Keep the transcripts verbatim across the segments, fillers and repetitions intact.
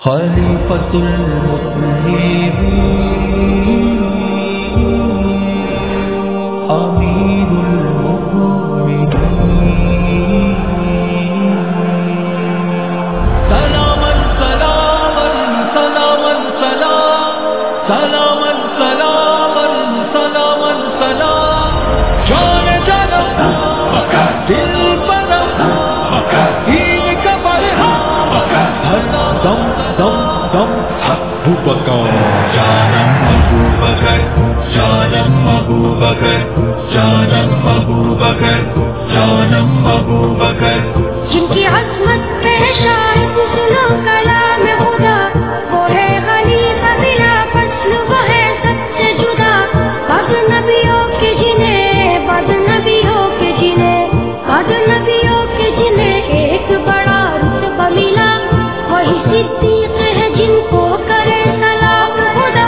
خلیفۃ المطہرین امیر المؤمنین سلاما سلاما سلاما سلام سلاما سلاما سلاما سلام جان جانا دل بنا دین کا برہا دم دم دم ابو بکر جانم ابو بکر جانم ابو بکر جانم ابو بکر جانم ابو بکر جن کی عظمت پہ شاید سنو کلام خدا وہ ہے خلیفہ بلا فصل وہ ہے سب سے جدا بعد نبیوں کے جنہیں بعد نبیوں کے جنہیں بعد نبیوں کے جنہیں ایک بڑا رتبہ ملا وہی صدیق ہے جن کو کرے سلام خدا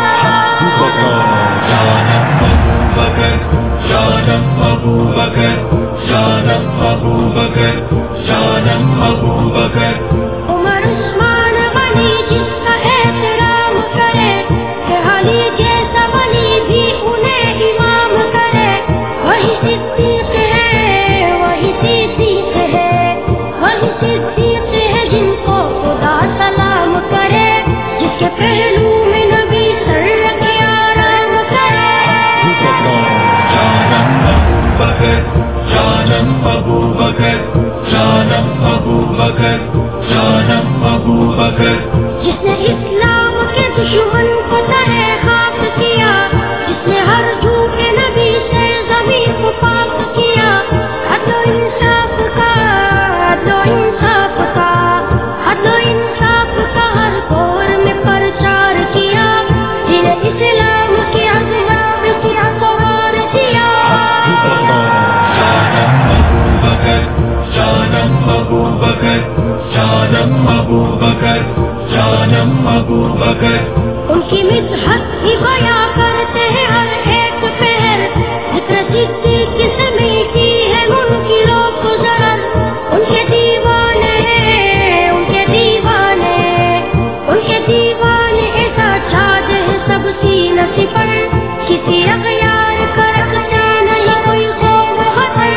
جانم ابو بکر جانم ابو بکر جانم ابو بکر جانم ابو بکر عمر عثمان غنی جس کا احترام کرے کہ علی جیسا ولی بھی انہیں امام کرے وہی صدیق ہے وہی صدیق ہے وہی صدیق ہے جن کو خدا سلام کرے جس کے پہلو میں نبی سر رکھے آرام کرے جانم ابو بکر جانم ابو بکر جانم ابو بکر جانم ابو بکر جس نے اسلام کے دشمن کو ترے خاک کیا جس نے ہر جھوٹے نبی سے زمین کو پاک کیا عدل و انصاف کا عدل و انصاف کا عدل و انصاف کا ہر دور میں پرچار کیا جنہیں اسلام کی عظمت کی اقرار کیا جانم ابو بکر جانم ابو بکر جانم ابو بکر جانم ابو بکر ان کی مدحت ہی بیاں کرتے ہیں ہر ایک پہر ذکر صدیق سے میٹھی ہے ان کی روک ضرر ان کے دیوانے ان کے دیوانے ان کے دیوانے ایسا چھاج ہے سب سینہ سے پر کسی اغیار کا رکھتا نہیں کوئی خوف خطر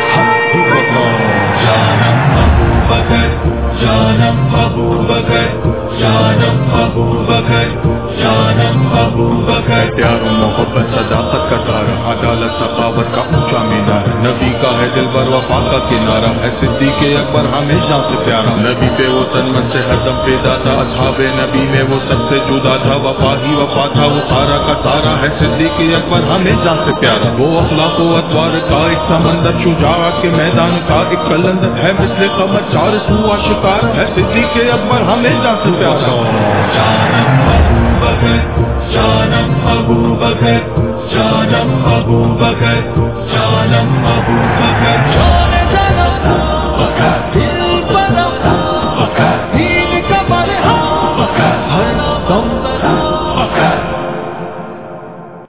جانم ابو بکر جانم ابو بکر جانم ابو بکر جانم ابو بکر پیار و محبت صداقت کا تارا عدالت سخاوت کا اونچا مینار نبی کا ہے دل بر وفا کا کنارہ ہے صدیق اکبر ہمیشہ سے پیارا نبی پہ وہ تن من سے ہر دم پیدا تھا اصحاب نبی میں وہ سب سے جدا تھا وفا ہی وفا تھا وہ سارا کا سارا ہے صدیق اکبر ہمیشہ سے پیارا وہ اخلاق و اطوار کا ایک سمندر شجاعت کے میدان کا ایک قلندر ہے مثل قمر چار سو آشکار ہے صدیق اکبر ہمیشہ سے پیارا جانم ابو بکر جانم ابو بکر جانم ابو بکر جانم